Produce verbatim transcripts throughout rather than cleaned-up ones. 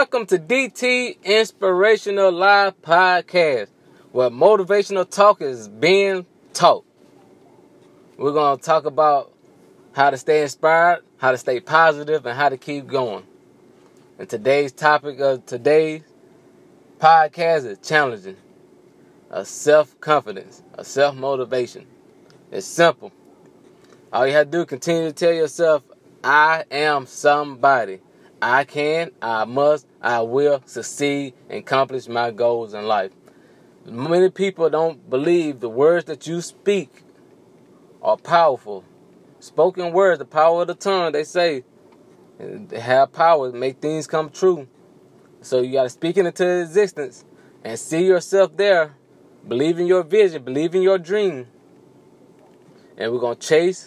Welcome to D T Inspirational Live Podcast, where motivational talk is being taught. We're going to talk about how to stay inspired, how to stay positive, and how to keep going. And today's topic of today's podcast is challenging. A self-confidence, a self-motivation. It's simple. All you have to do is continue to tell yourself, I am somebody. I can, I must, I will succeed and accomplish my goals in life. Many people don't believe the words that you speak are powerful. Spoken words, the power of the tongue, they say, they have power to make things come true. So you got to speak it into existence and see yourself there. Believe in your vision, believe in your dream. And we're going to chase,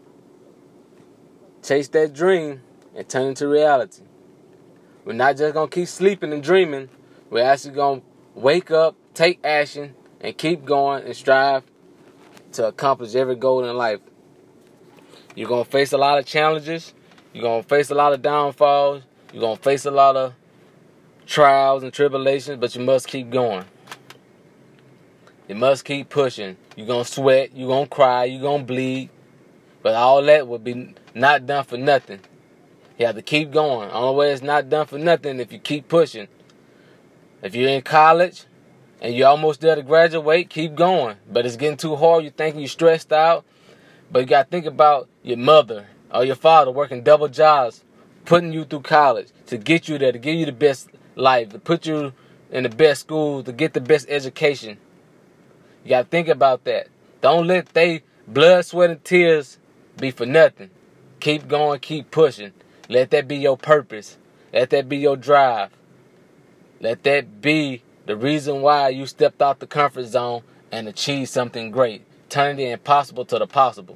chase that dream and turn it into reality. We're not just going to keep sleeping and dreaming. We're actually going to wake up, take action, and keep going and strive to accomplish every goal in life. You're going to face a lot of challenges. You're going to face a lot of downfalls. You're going to face a lot of trials and tribulations, but you must keep going. You must keep pushing. You're going to sweat. You're going to cry. You're going to bleed. But all that will be not done for nothing. You have to keep going. The only way it's not done for nothing if you keep pushing. If you're in college and you're almost there to graduate, keep going. But it's getting too hard. You're thinking you're stressed out. But you got to think about your mother or your father working double jobs, putting you through college to get you there, to give you the best life, to put you in the best school, to get the best education. You got to think about that. Don't let they blood, sweat, and tears be for nothing. Keep going, keep pushing. Let that be your purpose. Let that be your drive. Let that be the reason why you stepped out the comfort zone and achieved something great. Turning the impossible to the possible.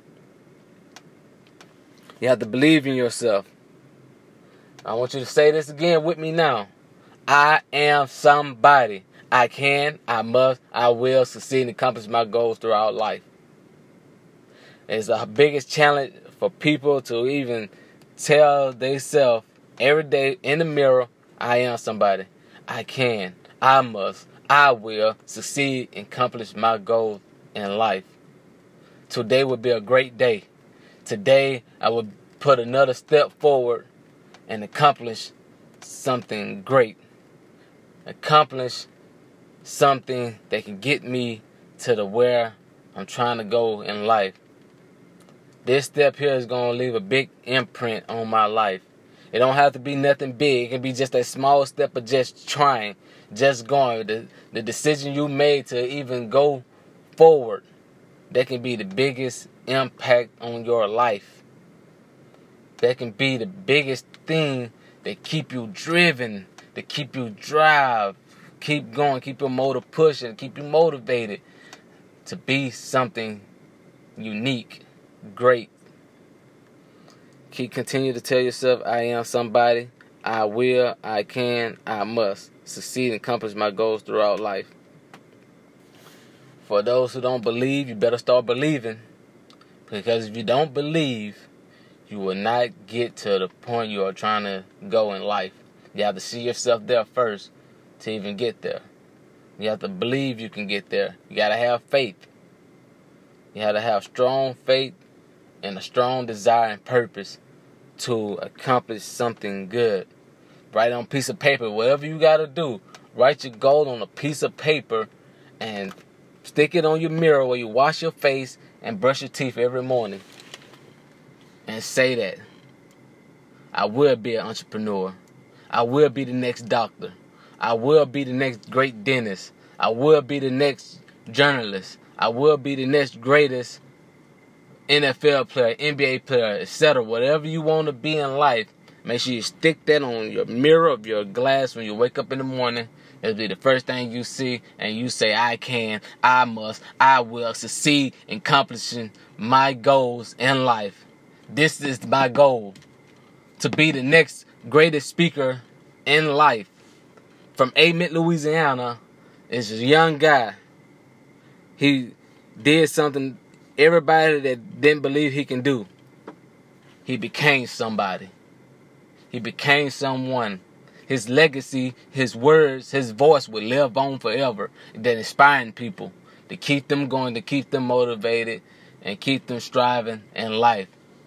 You have to believe in yourself. I want you to say this again with me now. I am somebody. I can, I must, I will succeed and accomplish my goals throughout life. It's the biggest challenge for people to even tell themselves every day in the mirror, I am somebody. I can, I must, I will succeed and accomplish my goals in life. Today would be a great day. Today I would put another step forward and accomplish something great. Accomplish something that can get me to the where I'm trying to go in life. This step here is going to leave a big imprint on my life. It don't have to be nothing big. It can be just a small step of just trying, just going. The, the decision you made to even go forward, that can be the biggest impact on your life. That can be the biggest thing that keep you driven, that keep you drive, keep going, keep your motor pushing, keep you motivated to be something unique. Great. Keep continue to tell yourself, I am somebody. I will, I can, I must succeed and accomplish my goals throughout life. For those who don't believe, you better start believing. Because if you don't believe, you will not get to the point you are trying to go in life. You have to see yourself there first to even get there. You have to believe you can get there. You got to have faith. You have to have strong faith and a strong desire and purpose to accomplish something good. Write on a piece of paper, whatever you got to do. Write your goal on a piece of paper and stick it on your mirror where you wash your face and brush your teeth every morning. And say that. I will be an entrepreneur. I will be the next doctor. I will be the next great dentist. I will be the next journalist. I will be the next greatest N F L player, N B A player, et cetera. Whatever you want to be in life, make sure you stick that on your mirror of your glass when you wake up in the morning. It'll be the first thing you see, and you say, I can, I must, I will succeed in accomplishing my goals in life. This is my goal, to be the next greatest speaker in life. From Amen, Louisiana, is a young guy. He did something everybody that didn't believe he can do. He became somebody. He became someone. his legacy, his words, his voice would live on forever. That inspiring people to keep them going, to keep them motivated, and keep them striving in life.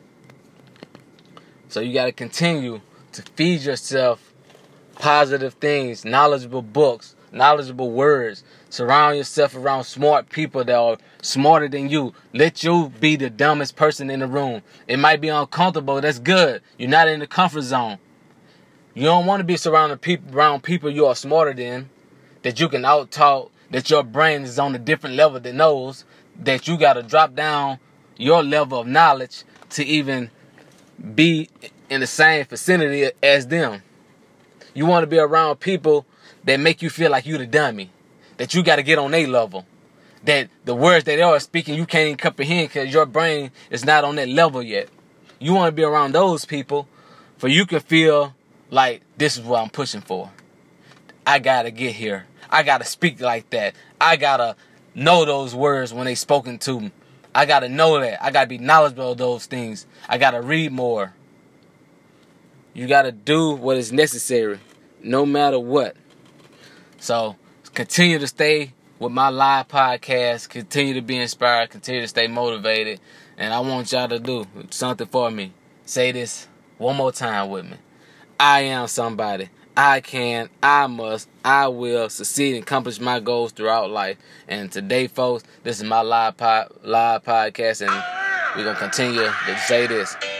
So you got to continue to feed yourself positive things, knowledgeable books, knowledgeable words. Surround yourself around smart people that are smarter than you. Let you be the dumbest person in the room. It might be uncomfortable. That's good. You're not in the comfort zone. You don't want to be surrounded people, around people you are smarter than, that you can out-talk, that your brain is on a different level than those, that you got to drop down your level of knowledge to even be in the same vicinity as them. You want to be around people that make you feel like you the dummy, that you got to get on their level, that the words that they are speaking you can't even comprehend because your brain is not on that level yet. You want to be around those people for you can feel like this is what I'm pushing for. I got to get here. I got to speak like that. I got to know those words when they spoken to me. I got to know that. I got to be knowledgeable of those things. I got to read more. You got to do what is necessary, no matter what. So, continue to stay with my live podcast. Continue to be inspired. Continue to stay motivated. And I want y'all to do something for me. Say this one more time with me. I am somebody. I can, I must, I will succeed and accomplish my goals throughout life. And today, folks, this is my live, pod, live podcast. And we're going to continue to say this.